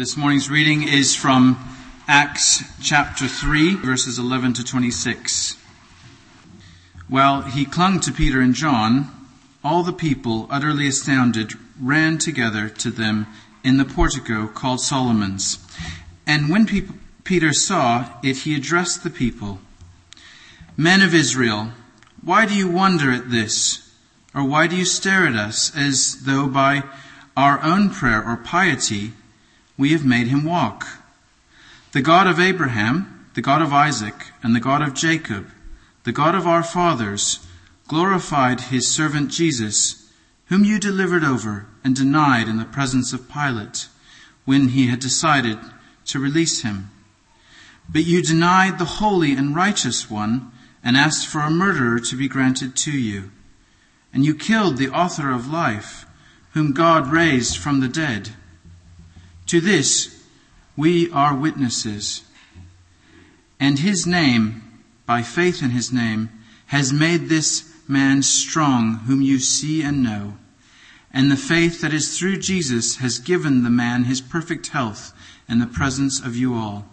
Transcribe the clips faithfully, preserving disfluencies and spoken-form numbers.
This morning's reading is from Acts chapter three, verses eleven to twenty-six. While he clung to Peter and John, all the people, utterly astounded, ran together to them in the portico called Solomon's. And when pe- Peter saw it, he addressed the people. Men of Israel, why do you wonder at this? Or why do you stare at us as though by our own prayer or piety we have made him walk? The God of Abraham, the God of Isaac, and the God of Jacob, the God of our fathers, glorified his servant Jesus, whom you delivered over and denied in the presence of Pilate, when he had decided to release him. But you denied the holy and righteous one and asked for a murderer to be granted to you. And you killed the author of life, whom God raised from the dead. To this we are witnesses. And his name, by faith in his name, has made this man strong, whom you see and know. And the faith that is through Jesus has given the man his perfect health in the presence of you all.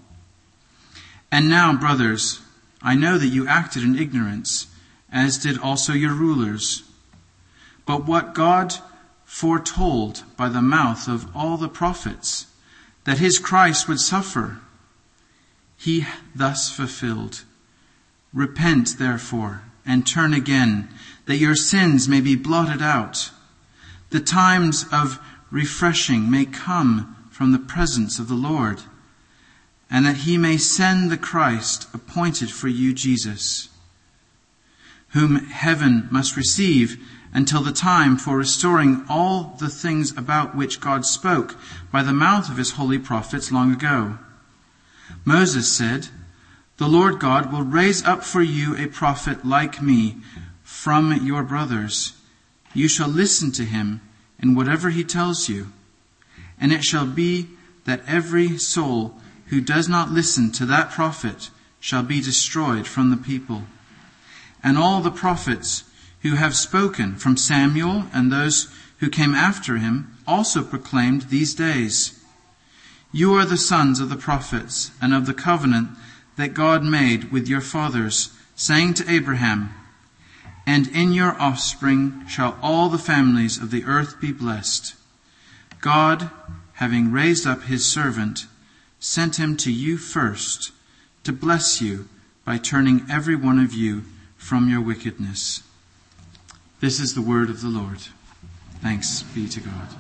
And now, brothers, I know that you acted in ignorance, as did also your rulers. But what God foretold by the mouth of all the prophets, that his Christ would suffer, he thus fulfilled. Repent, therefore, and turn again, that your sins may be blotted out. The times of refreshing may come from the presence of the Lord, and that he may send the Christ appointed for you, Jesus, whom heaven must receive until the time for restoring all the things about which God spoke by the mouth of his holy prophets long ago. Moses said, "The Lord God will raise up for you a prophet like me from your brothers. You shall listen to him in whatever he tells you. And it shall be that every soul who does not listen to that prophet shall be destroyed from the people. And all the prophets who have spoken from Samuel and those who came after him also proclaimed these days. You are the sons of the prophets and of the covenant that God made with your fathers, saying to Abraham, 'And in your offspring shall all the families of the earth be blessed.' God, having raised up his servant, sent him to you first to bless you by turning every one of you from your wickedness." This is the word of the Lord. Thanks be to God.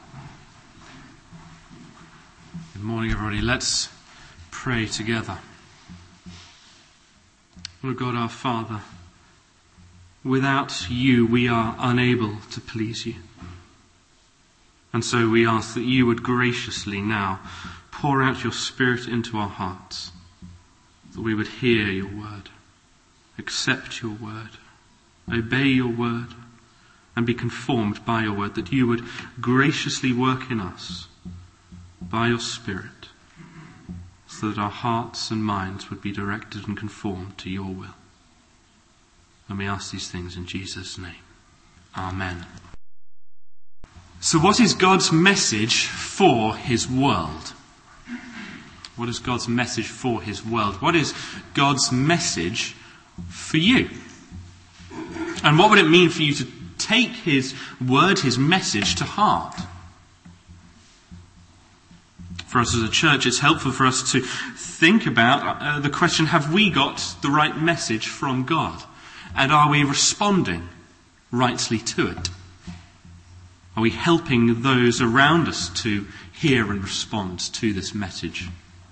Good morning, everybody. Let's pray together. Lord God, our Father, without you we are unable to please you. And so we ask that you would graciously now pour out your Spirit into our hearts, that we would hear your word, accept your word, obey your word, and be conformed by your word, that you would graciously work in us by your Spirit, so that our hearts and minds would be directed and conformed to your will. And we ask these things in Jesus' name. Amen. So what is God's message for his world? What is God's message for his world? What is God's message for you? And what would it mean for you to take his word, his message to heart? For us as a church, it's helpful for us to think about uh, the question, have we got the right message from God? And are we responding rightly to it? Are we helping those around us to hear and respond to this message?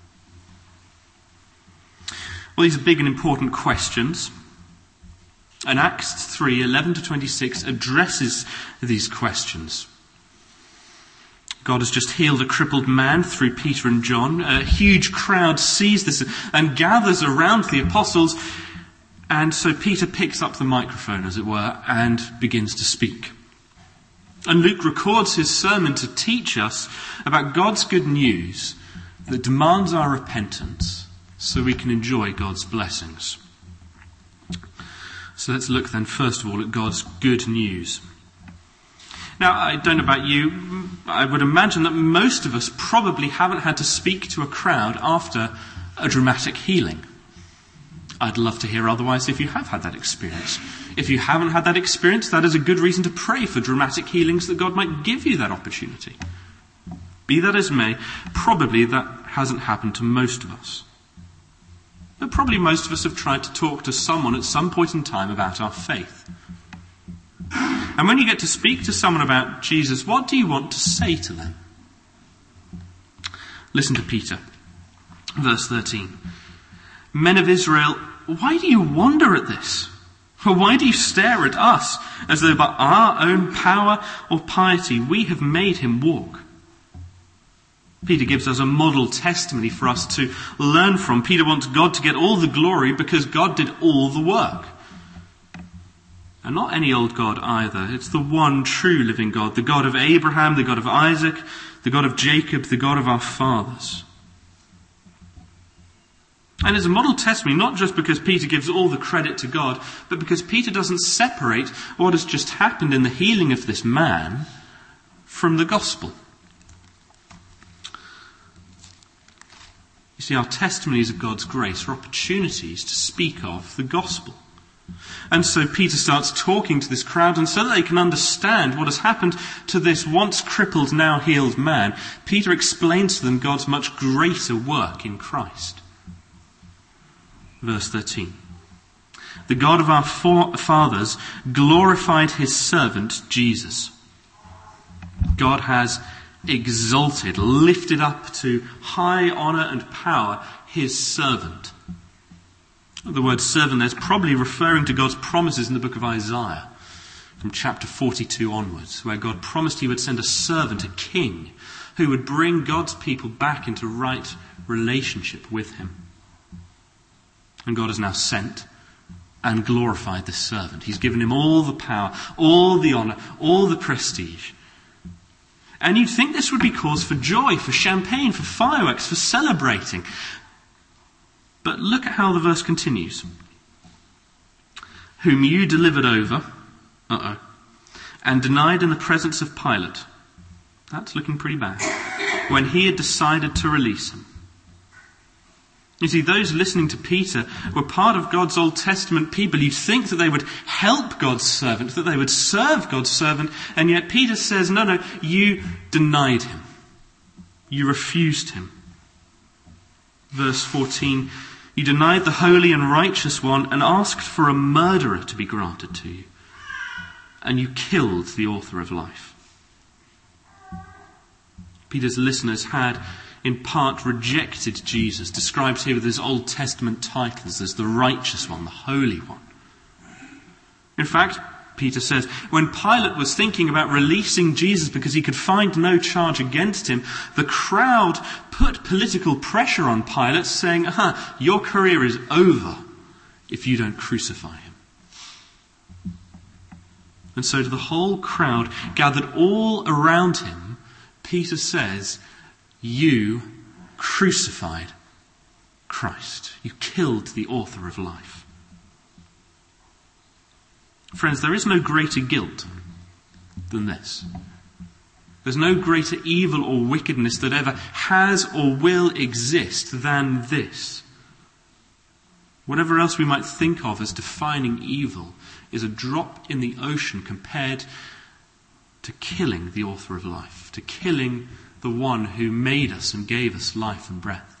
Well, these are big and important questions. And Acts three, eleven to twenty-six addresses these questions. God has just healed a crippled man through Peter and John. A huge crowd sees this and gathers around the apostles. And so Peter picks up the microphone, as it were, and begins to speak. And Luke records his sermon to teach us about God's good news that demands our repentance so we can enjoy God's blessings. So let's look then first of all at God's good news. Now, I don't know about you, I would imagine that most of us probably haven't had to speak to a crowd after a dramatic healing. I'd love to hear otherwise if you have had that experience. If you haven't had that experience, that is a good reason to pray for dramatic healings, that God might give you that opportunity. Be that as may, probably that hasn't happened to most of us. But probably most of us have tried to talk to someone at some point in time about our faith. And when you get to speak to someone about Jesus, what do you want to say to them? Listen to Peter, verse thirteen. Men of Israel, why do you wonder at this? Or why do you stare at us as though by our own power or piety we have made him walk? Peter gives us a model testimony for us to learn from. Peter wants God to get all the glory because God did all the work. And not any old God either. It's the one true living God, the God of Abraham, the God of Isaac, the God of Jacob, the God of our fathers. And it's a model testimony not just because Peter gives all the credit to God, but because Peter doesn't separate what has just happened in the healing of this man from the gospel. You see, our testimonies of God's grace are opportunities to speak of the gospel. And so Peter starts talking to this crowd, and so that they can understand what has happened to this once crippled, now healed man, Peter explains to them God's much greater work in Christ. Verse thirteen. The God of our fathers glorified his servant Jesus. God has exalted, lifted up to high honour and power his servant. The word servant there is probably referring to God's promises in the book of Isaiah, from chapter forty-two onwards, where God promised he would send a servant, a king, who would bring God's people back into right relationship with him. And God has now sent and glorified this servant. He's given him all the power, all the honour, all the prestige. And you'd think this would be cause for joy, for champagne, for fireworks, for celebrating. But look at how the verse continues. Whom you delivered over, uh-oh, and denied in the presence of Pilate. That's looking pretty bad. When he had decided to release him. You see, those listening to Peter were part of God's Old Testament people. You'd think that they would help God's servant, that they would serve God's servant, and yet Peter says, no, no, you denied him. You refused him. Verse fourteen, you denied the holy and righteous one and asked for a murderer to be granted to you. And you killed the author of life. Peter's listeners had in part rejected Jesus, described here with his Old Testament titles as the righteous one, the holy one. In fact, Peter says, when Pilate was thinking about releasing Jesus because he could find no charge against him, the crowd put political pressure on Pilate, saying, aha, your career is over if you don't crucify him. And so to the whole crowd gathered all around him, Peter says, you crucified Christ. You killed the author of life. Friends, there is no greater guilt than this. There's no greater evil or wickedness that ever has or will exist than this. Whatever else we might think of as defining evil is a drop in the ocean compared to killing the author of life, to killing the one who made us and gave us life and breath.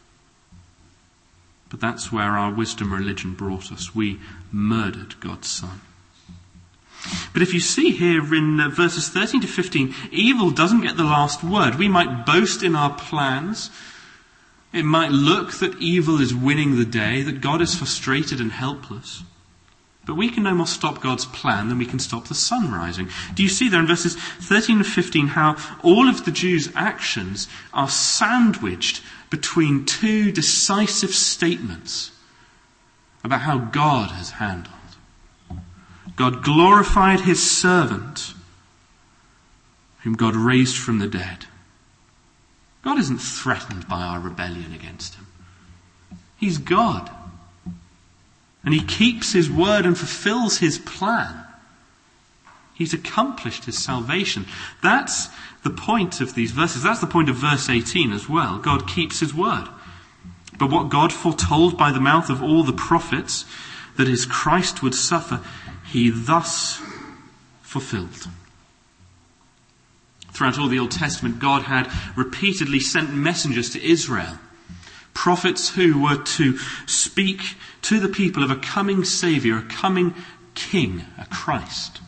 But that's where our wisdom religion brought us. We murdered God's Son. But if you see here in uh, verses thirteen to fifteen, evil doesn't get the last word. We might boast in our plans. It might look that evil is winning the day, that God is frustrated and helpless. But we can no more stop God's plan than we can stop the sun rising. Do you see there in verses thirteen and fifteen how all of the Jews' actions are sandwiched between two decisive statements about how God has handled? God glorified his servant, whom God raised from the dead. God isn't threatened by our rebellion against him. He's God. And he keeps his word and fulfills his plan. He's accomplished his salvation. That's the point of these verses. That's the point of verse eighteen as well. God keeps his word. But what God foretold by the mouth of all the prophets, that his Christ would suffer, he thus fulfilled. Throughout all the Old Testament, God had repeatedly sent messengers to Israel, prophets who were to speak to the people of a coming Saviour, a coming King, a Christ.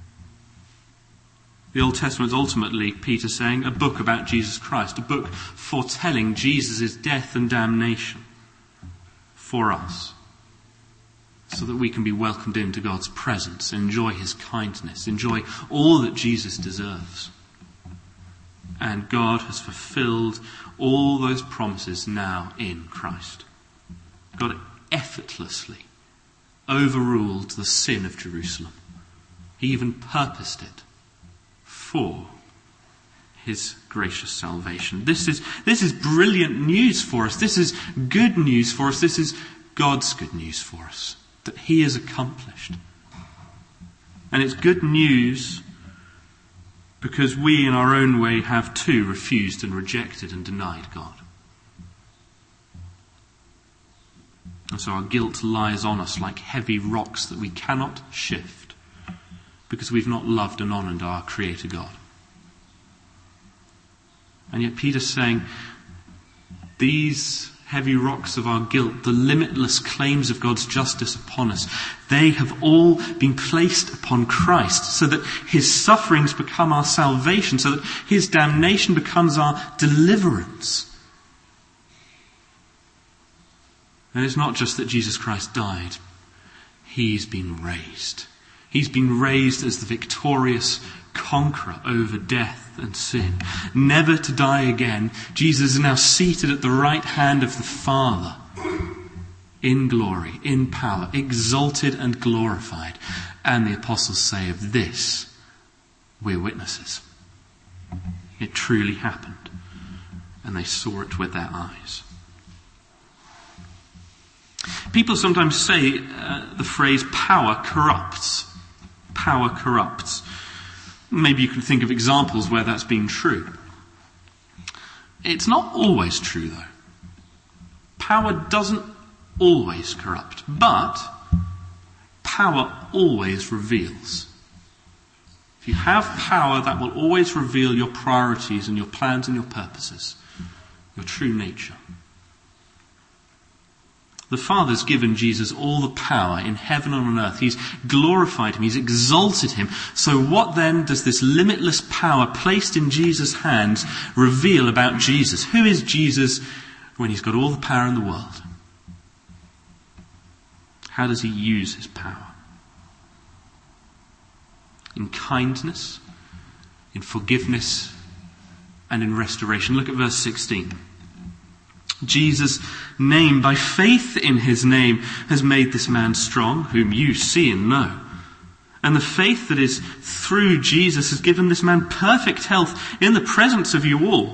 The Old Testament is ultimately, Peter saying, a book about Jesus Christ, a book foretelling Jesus' death and damnation for us, so that we can be welcomed into God's presence, enjoy his kindness, enjoy all that Jesus deserves. And God has fulfilled all those promises now in Christ. God effortlessly overruled the sin of Jerusalem. He even purposed it for his gracious salvation. This is, this is brilliant news for us. This is good news for us. This is God's good news for us, that he has accomplished. And it's good news because we in our own way have too refused and rejected and denied God. And so our guilt lies on us like heavy rocks that we cannot shift because we've not loved and honoured our Creator God. And yet Peter's saying, these heavy rocks of our guilt, the limitless claims of God's justice upon us, they have all been placed upon Christ so that his sufferings become our salvation, so that his damnation becomes our deliverance. And it's not just that Jesus Christ died. He's been raised. He's been raised as the victorious conqueror over death and sin, never to die again. Jesus is now seated at the right hand of the Father, in glory, in power, exalted and glorified. And the apostles say of this, we're witnesses. It truly happened, and they saw it with their eyes. People sometimes say uh, the phrase power corrupts. Power corrupts. Maybe you can think of examples where that's been true. It's not always true, though. Power doesn't always corrupt, but power always reveals. If you have power, that will always reveal your priorities and your plans and your purposes, your true nature. The Father's given Jesus all the power in heaven and on earth. He's glorified him. He's exalted him. So what then does this limitless power placed in Jesus' hands reveal about Jesus? Who is Jesus when he's got all the power in the world? How does he use his power? In kindness, in forgiveness, and in restoration. Look at verse sixteen. Jesus' name, by faith in his name, has made this man strong, whom you see and know. And the faith that is through Jesus has given this man perfect health in the presence of you all.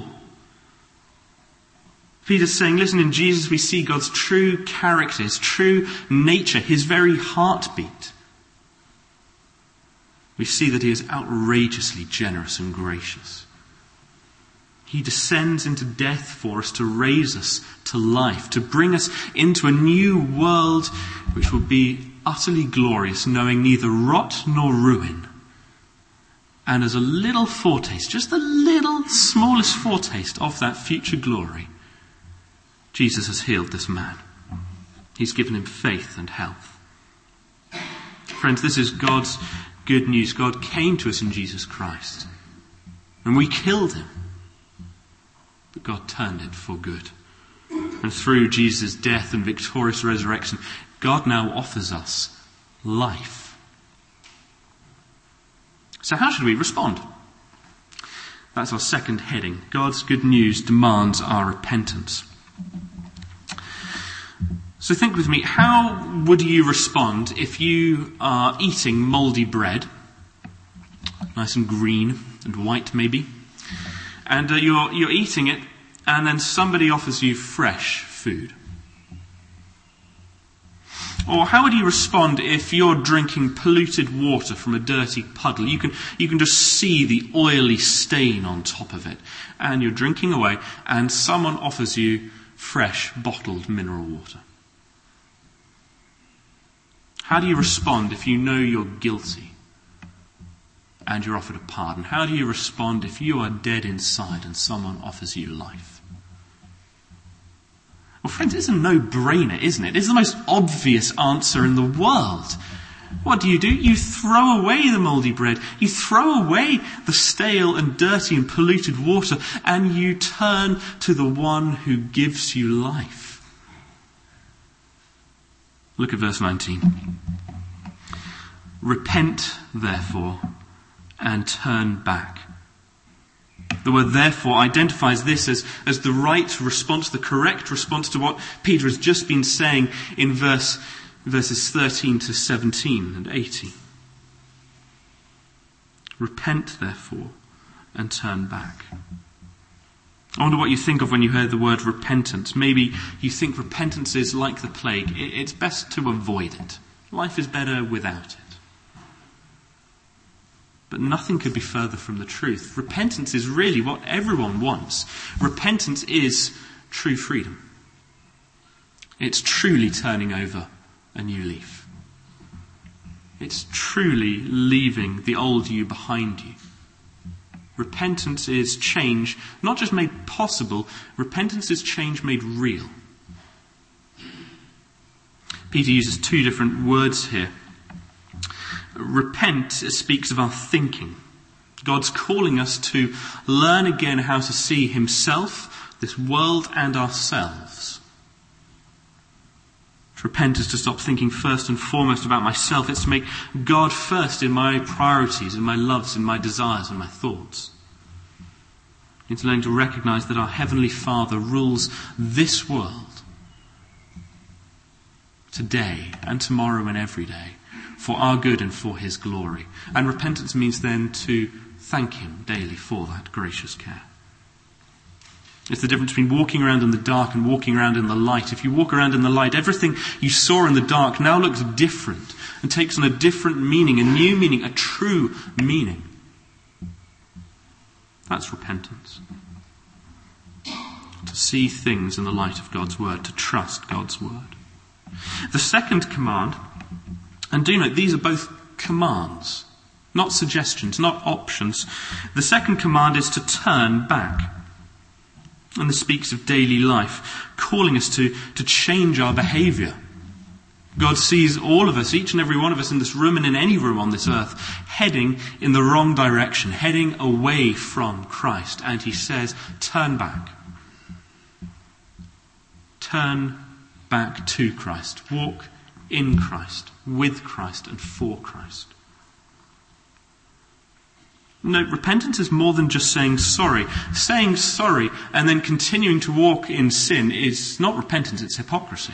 Peter's saying, listen, in Jesus we see God's true character, his true nature, his very heartbeat. We see that he is outrageously generous and gracious. He descends into death for us to raise us to life, to bring us into a new world which will be utterly glorious, knowing neither rot nor ruin. And as a little foretaste, just the little smallest foretaste of that future glory, Jesus has healed this man. He's given him faith and health. Friends, this is God's good news. God came to us in Jesus Christ, and we killed him. But God turned it for good. And through Jesus' death and victorious resurrection, God now offers us life. So how should we respond? That's our second heading. God's good news demands our repentance. So think with me, how would you respond if you are eating mouldy bread, nice and green and white maybe, and uh, you're, you're eating it, and then somebody offers you fresh food? Or how would you respond if you're drinking polluted water from a dirty puddle? You can, you can just see the oily stain on top of it. And you're drinking away, and someone offers you fresh, bottled mineral water. How do you respond if you know you're guilty and you're offered a pardon? How do you respond if you are dead inside and someone offers you life? Well, friends, it's a no-brainer, isn't it? It's the most obvious answer in the world. What do you do? You throw away the mouldy bread. You throw away the stale and dirty and polluted water, and you turn to the one who gives you life. Look at verse nineteen. Repent, therefore, and turn back. The word therefore identifies this as, as the right response, the correct response to what Peter has just been saying in verse, verses thirteen to seventeen and eighteen. Repent, therefore, and turn back. I wonder what you think of when you heard the word repentance. Maybe you think repentance is like the plague. It's best to avoid it. Life is better without it. But nothing could be further from the truth. Repentance is really what everyone wants. Repentance is true freedom. It's truly turning over a new leaf. It's truly leaving the old you behind you. Repentance is change, not just made possible, repentance is change made real. Peter uses two different words here. Repent speaks of our thinking. God's calling us to learn again how to see himself, this world, and ourselves. To repent is to stop thinking first and foremost about myself. It's to make God first in my priorities, in my loves, in my desires, and my thoughts. It's learning to recognize that our Heavenly Father rules this world today and tomorrow and every day for our good and for his glory. And repentance means then to thank him daily for that gracious care. It's the difference between walking around in the dark and walking around in the light. If you walk around in the light, everything you saw in the dark now looks different and takes on a different meaning, a new meaning, a true meaning. That's repentance. To see things in the light of God's word, to trust God's word. The second command, and do note, these are both commands, not suggestions, not options. The second command is to turn back. And this speaks of daily life, calling us to, to change our behaviour. God sees all of us, each and every one of us in this room and in any room on this earth, heading in the wrong direction, heading away from Christ. And he says, turn back. Turn back to Christ. Walk in Christ, with Christ, and for Christ. No, repentance is more than just saying sorry. Saying sorry and then continuing to walk in sin is not repentance, it's hypocrisy.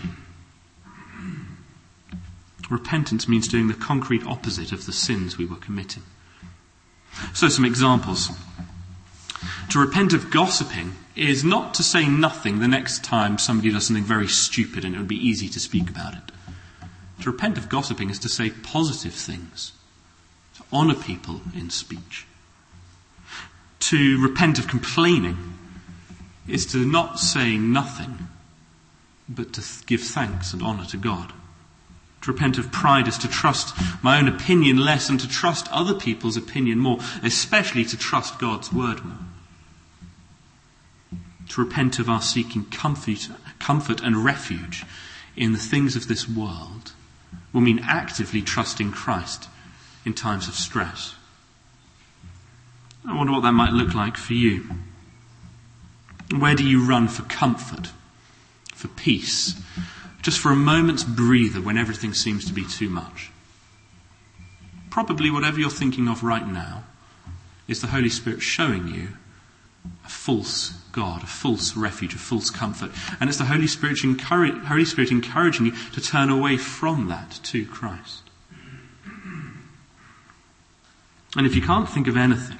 Repentance means doing the concrete opposite of the sins we were committing. So some examples. To repent of gossiping is not to say nothing the next time somebody does something very stupid and it would be easy to speak about it. To repent of gossiping is to say positive things, to honour people in speech. To repent of complaining is to not say nothing, but to th- give thanks and honour to God. To repent of pride is to trust my own opinion less and to trust other people's opinion more, especially to trust God's word more. To repent of our seeking comfort, comfort and refuge in the things of this world will mean actively trusting Christ in times of stress. I wonder what that might look like for you. Where do you run for comfort, for peace, just for a moment's breather when everything seems to be too much? Probably whatever you're thinking of right now is the Holy Spirit showing you a false God, a false refuge, a false comfort. And it's the Holy Spirit, encourage, Holy Spirit encouraging you to turn away from that to Christ. And if you can't think of anything,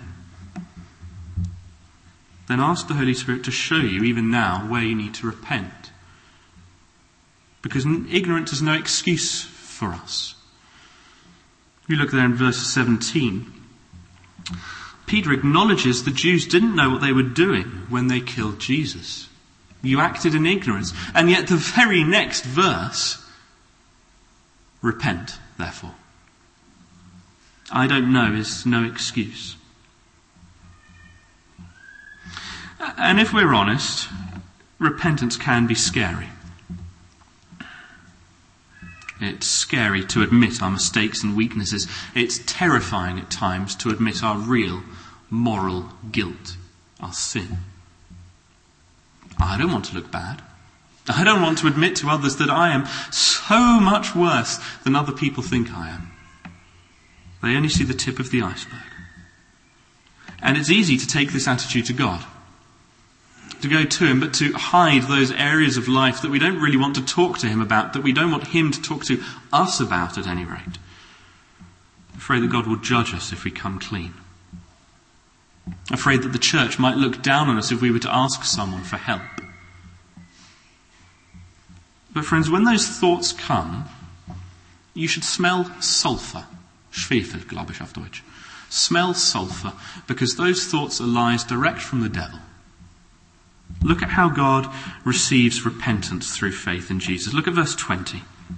then ask the Holy Spirit to show you, even now, where you need to repent. because ignorance is no excuse for us. If you look there in verse seventeen, Peter acknowledges the Jews didn't know what they were doing when they killed Jesus. You acted in ignorance. And yet the very next verse, repent, therefore. I don't know is no excuse. And if we're honest, repentance can be scary. It's scary to admit our mistakes and weaknesses. It's terrifying at times to admit our real moral guilt, our sin. I don't want to look bad. I don't want to admit to others that I am so much worse than other people think I am. They only see the tip of the iceberg. And it's easy to take this attitude to God, to go to him, but to hide those areas of life that we don't really want to talk to him about, that we don't want him to talk to us about at any rate. Afraid that God will judge us if we come clean. Afraid that the church might look down on us if we were to ask someone for help. But friends, when those thoughts come, you should smell sulfur. Schwefel, glaube ich auf Deutsch. Smell sulfur, because those thoughts are lies direct from the devil. Look at how God receives repentance through faith in Jesus. Look at verse twenty.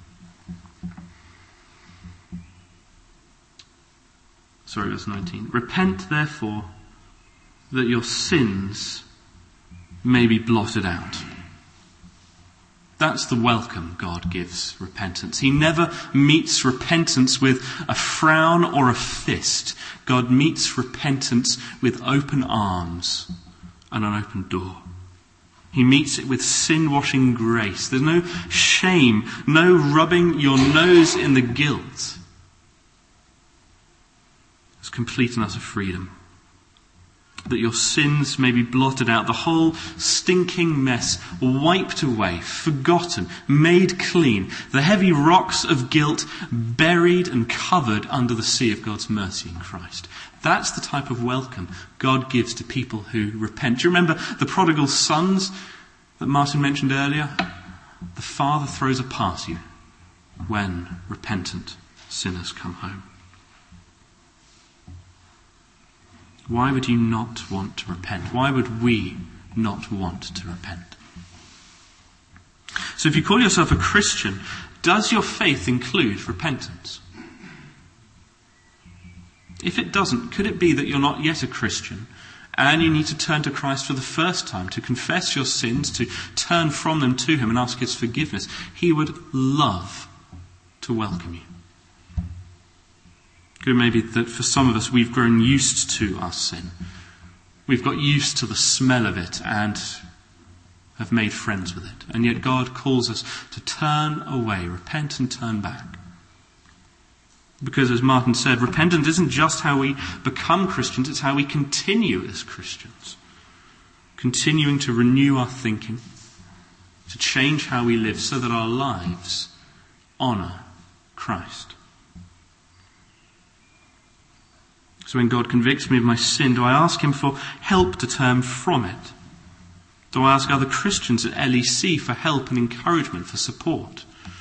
Sorry, verse nineteen. Repent, therefore, that your sins may be blotted out. That's the welcome God gives repentance. He never meets repentance with a frown or a fist. God meets repentance with open arms and an open door. He meets it with sin-washing grace. There's no shame, no rubbing your nose in the guilt. There's complete and utter freedom. That your sins may be blotted out, the whole stinking mess wiped away, forgotten, made clean, the heavy rocks of guilt buried and covered under the sea of God's mercy in Christ. That's the type of welcome God gives to people who repent. Do you remember the prodigal sons that Martin mentioned earlier? The Father throws a party when repentant sinners come home. Why would you not want to repent? Why would we not want to repent? So if you call yourself a Christian, does your faith include repentance? If it doesn't, could it be that you're not yet a Christian and you need to turn to Christ for the first time, to confess your sins, to turn from them to him and ask his forgiveness? He would love to welcome you. Could it maybe that for some of us we've grown used to our sin. We've got used to the smell of it and have made friends with it. And yet God calls us to turn away, repent and turn back. Because as Martin said, repentance isn't just how we become Christians, it's how we continue as Christians. Continuing to renew our thinking, to change how we live so that our lives honour Christ. So when God convicts me of my sin, do I ask him for help to turn from it? Do I ask other Christians at L E C for help and encouragement, for support?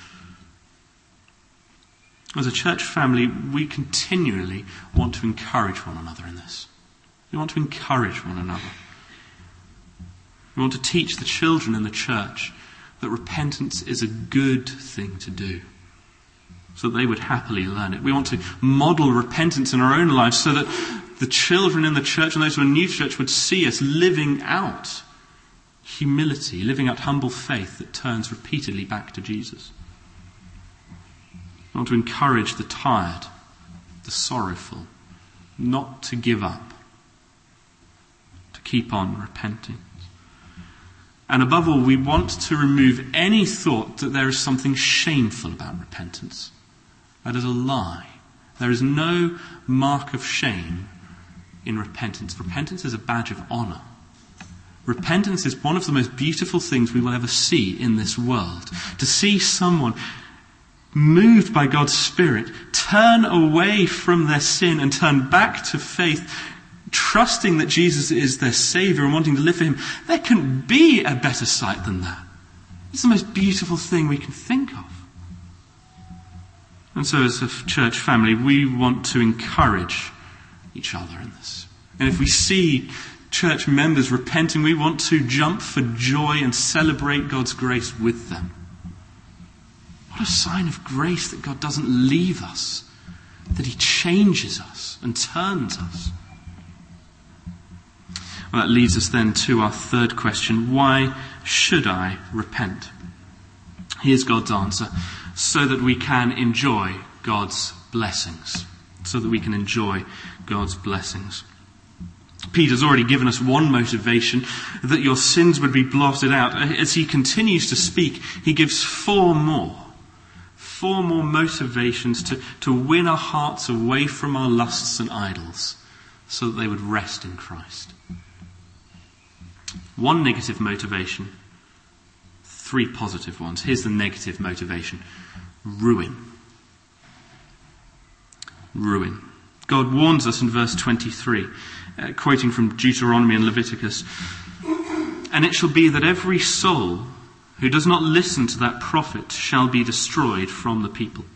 As a church family, we continually want to encourage one another in this. We want to encourage one another. We want to teach the children in the church that repentance is a good thing to do, so that they would happily learn it. We want to model repentance in our own lives so that the children in the church and those who are new to church would see us living out humility, living out humble faith that turns repeatedly back to Jesus. We want to encourage the tired, the sorrowful, not to give up, to keep on repenting. And above all, we want to remove any thought that there is something shameful about repentance. That is a lie. There is no mark of shame in repentance. Repentance is a badge of honour. Repentance is one of the most beautiful things we will ever see in this world. To see someone moved by God's Spirit turn away from their sin and turn back to faith, trusting that Jesus is their Saviour and wanting to live for him. There couldn't be a better sight than that. It's the most beautiful thing we can think of. And so as a church family, we want to encourage each other in this. And if we see church members repenting, we want to jump for joy and celebrate God's grace with them. What a sign of grace that God doesn't leave us, that he changes us and turns us. Well, that leads us then to our third question. Why should I repent? Here's God's answer. So that we can enjoy God's blessings. So that we can enjoy God's blessings. Peter's already given us one motivation, that your sins would be blotted out. As he continues to speak, he gives four more. Four more motivations to, to win our hearts away from our lusts and idols, so that they would rest in Christ. One negative motivation, three positive ones. Here's the negative motivation. Ruin. Ruin. God warns us in verse twenty-three, uh, quoting from Deuteronomy and Leviticus, "And it shall be that every soul who does not listen to that prophet shall be destroyed from the people."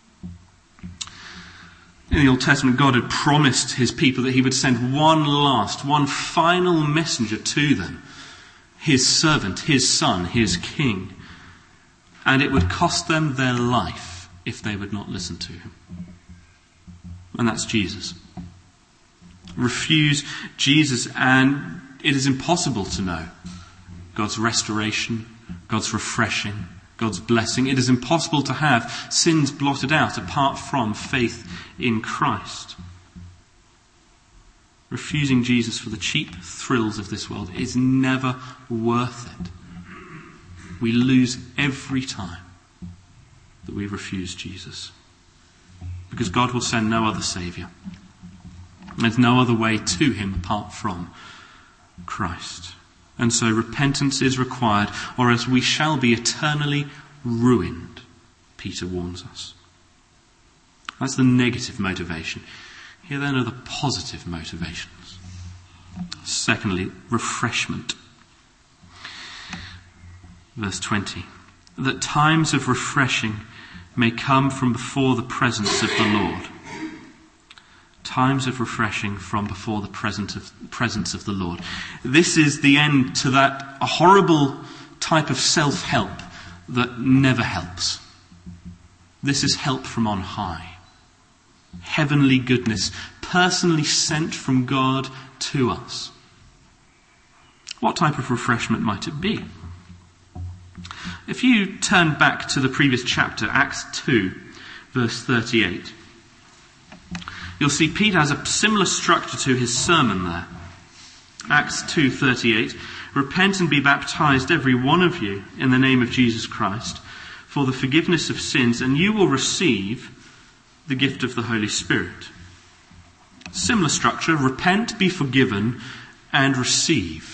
In the Old Testament, God had promised his people that he would send one last, one final messenger to them, his servant, his son, his king. And it would cost them their life if they would not listen to him. And that's Jesus. Refuse Jesus and it is impossible to know God's restoration, God's refreshing, God's blessing. It is impossible to have sins blotted out apart from faith in Christ. Refusing Jesus for the cheap thrills of this world is never worth it. We lose every time that we refuse Jesus. Because God will send no other Saviour. There's no other way to him apart from Christ. And so repentance is required, or else we shall be eternally ruined, Peter warns us. That's the negative motivation. Here then are the positive motivations. Secondly, refreshment. Verse twenty. That times of refreshing may come from before the presence of the Lord. Times of refreshing from before the presence of, presence of the Lord. This is the end to that horrible type of self-help that never helps. This is help from on high. Heavenly goodness, personally sent from God to us. What type of refreshment might it be? If you turn back to the previous chapter, Acts two, verse thirty-eight, you'll see Peter has a similar structure to his sermon there. Acts two thirty-eight, "Repent and be baptized, every one of you, in the name of Jesus Christ, for the forgiveness of sins, and you will receive the gift of the Holy Spirit." Similar structure: repent, be forgiven, and receive.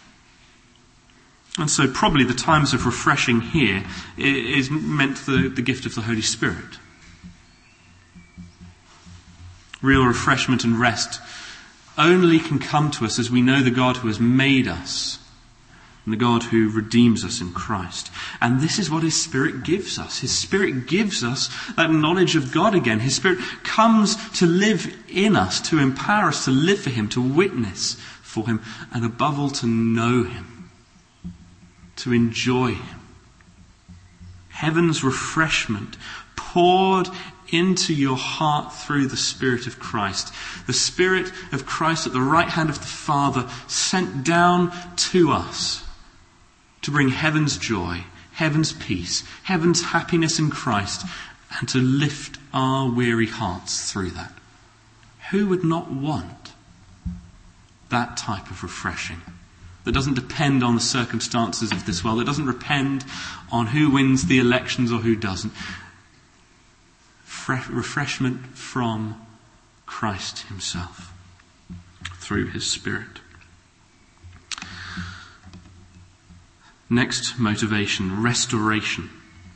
And so probably the times of refreshing here is meant the, the gift of the Holy Spirit. Real refreshment and rest only can come to us as we know the God who has made us and the God who redeems us in Christ. And this is what his Spirit gives us. His Spirit gives us that knowledge of God again. His Spirit comes to live in us, to empower us to live for him, to witness for him, and above all to know him, to enjoy him. Heaven's refreshment poured into your heart through the Spirit of Christ. The Spirit of Christ at the right hand of the Father, sent down to us to bring heaven's joy, heaven's peace, heaven's happiness in Christ, and to lift our weary hearts through that. Who would not want that type of refreshing? That doesn't depend on the circumstances of this world. It doesn't depend on who wins the elections or who doesn't. Fre- refreshment from Christ himself through his Spirit. Next motivation, restoration.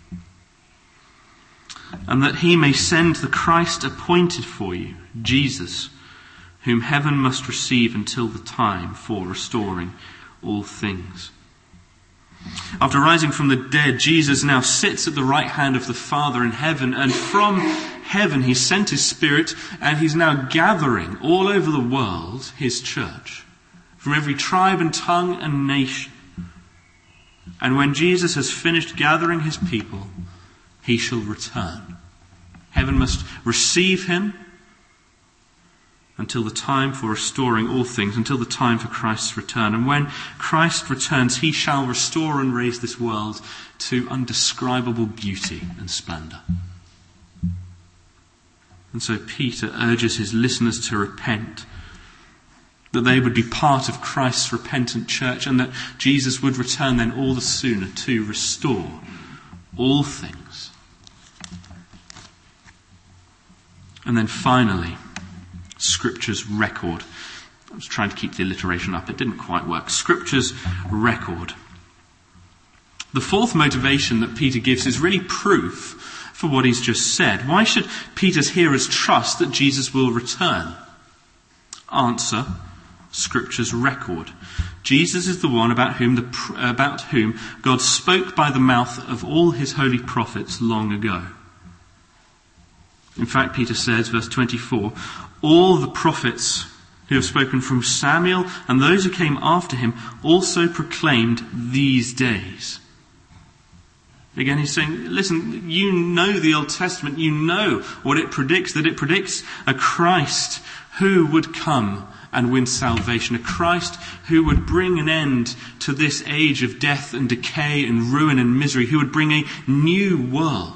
And that he may send the Christ appointed for you, Jesus, whom heaven must receive until the time for restoring all things. After rising from the dead, Jesus now sits at the right hand of the Father in heaven, and from heaven he sent his Spirit, and he's now gathering all over the world his church, from every tribe and tongue and nation. And when Jesus has finished gathering his people, he shall return. Heaven must receive him until the time for restoring all things, until the time for Christ's return. And when Christ returns, he shall restore and raise this world to undescribable beauty and splendour. And so Peter urges his listeners to repent, that they would be part of Christ's repentant church, and that Jesus would return then all the sooner to restore all things. And then finally, Scripture's record. I was trying to keep the alliteration up. It didn't quite work. Scripture's record. The fourth motivation that Peter gives is really proof for what he's just said. Why should Peter's hearers trust that Jesus will return? Answer, Scripture's record. Jesus is the one about whom, the, about whom God spoke by the mouth of all his holy prophets long ago. In fact, Peter says, verse twenty-four, all the prophets who have spoken from Samuel and those who came after him also proclaimed these days. Again, he's saying, listen, you know the Old Testament, you know what it predicts, that it predicts a Christ who would come and win salvation, a Christ who would bring an end to this age of death and decay and ruin and misery, who would bring a new world.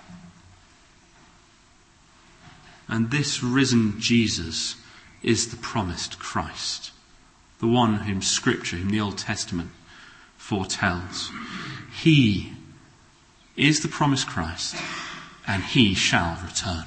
And this risen Jesus is the promised Christ, the one whom Scripture, whom the Old Testament foretells. He is the promised Christ, and he shall return.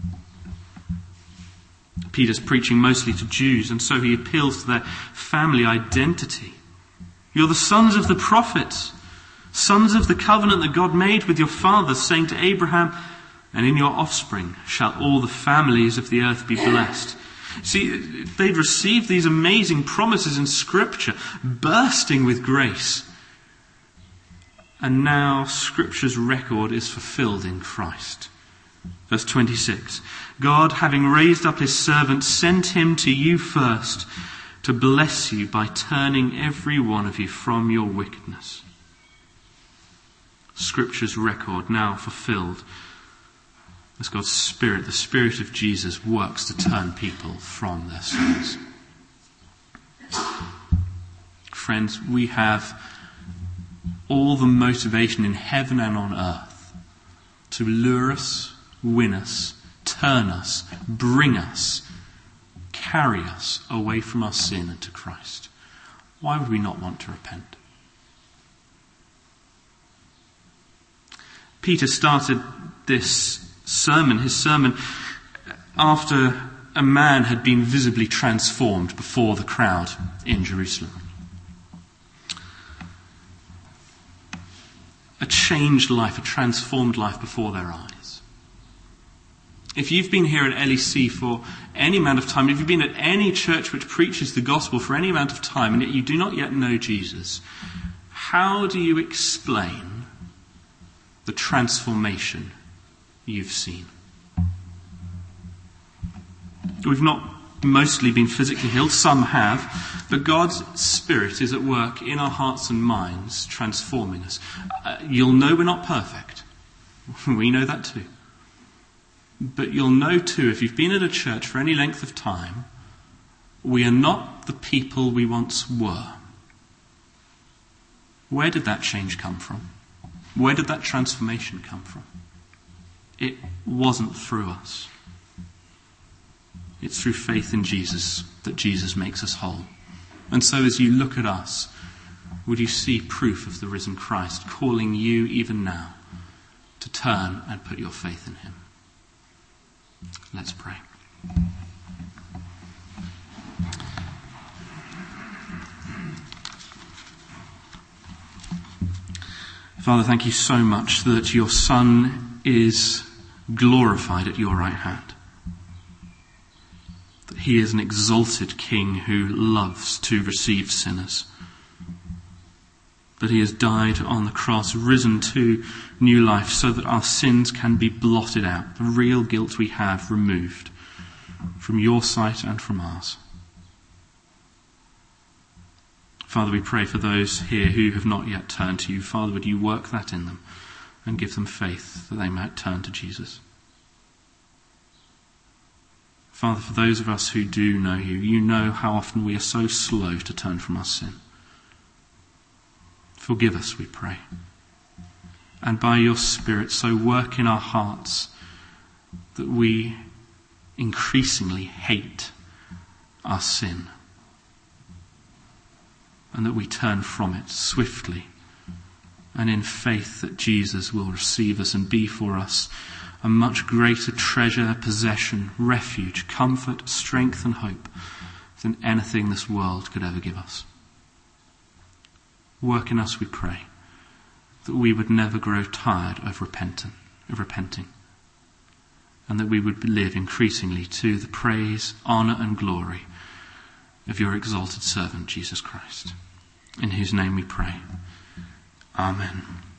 Peter's preaching mostly to Jews, and so he appeals to their family identity. You're the sons of the prophets, sons of the covenant that God made with your fathers, saying to Abraham, and in your offspring shall all the families of the earth be blessed. See, they'd received these amazing promises in Scripture, bursting with grace. And now Scripture's record is fulfilled in Christ. Verse twenty-six, God, having raised up his servant, sent him to you first to bless you by turning every one of you from your wickedness. Scripture's record now fulfilled as God's Spirit, the Spirit of Jesus, works to turn people from their sins. Friends, we have all the motivation in heaven and on earth to lure us, win us, turn us, bring us, carry us away from our sin and to Christ. Why would we not want to repent? Peter started this sermon, his sermon, after a man had been visibly transformed before the crowd in Jerusalem. A changed life, a transformed life before their eyes. If you've been here at L E C for any amount of time, if you've been at any church which preaches the gospel for any amount of time, and yet you do not yet know Jesus, how do you explain the transformation you've seen? We've not mostly been physically healed, some have, but God's Spirit is at work in our hearts and minds, transforming us. Uh, you'll know we're not perfect. We know that too. But you'll know too, if you've been at a church for any length of time, we are not the people we once were. Where did that change come from? Where did that transformation come from? It wasn't through us. It's through faith in Jesus that Jesus makes us whole. And so as you look at us, would you see proof of the risen Christ calling you even now to turn and put your faith in him? Let's pray. Father, thank you so much that your Son is glorified at your right hand. That he is an exalted King who loves to receive sinners. that he has died on the cross, risen to new life, so that our sins can be blotted out, the real guilt we have removed from your sight and from ours. Father, we pray for those here who have not yet turned to you. Father, would you work that in them and give them faith that they might turn to Jesus. Father, for those of us who do know you, you know how often we are so slow to turn from our sin. Forgive us, we pray. And by your Spirit, so work in our hearts that we increasingly hate our sin and that we turn from it swiftly and in faith that Jesus will receive us and be for us a much greater treasure, possession, refuge, comfort, strength and hope than anything this world could ever give us. Work in us, we pray, that we would never grow tired of repenting, of repenting, and that we would live increasingly to the praise, honour and glory of your exalted servant, Jesus Christ, in whose name we pray. Amen.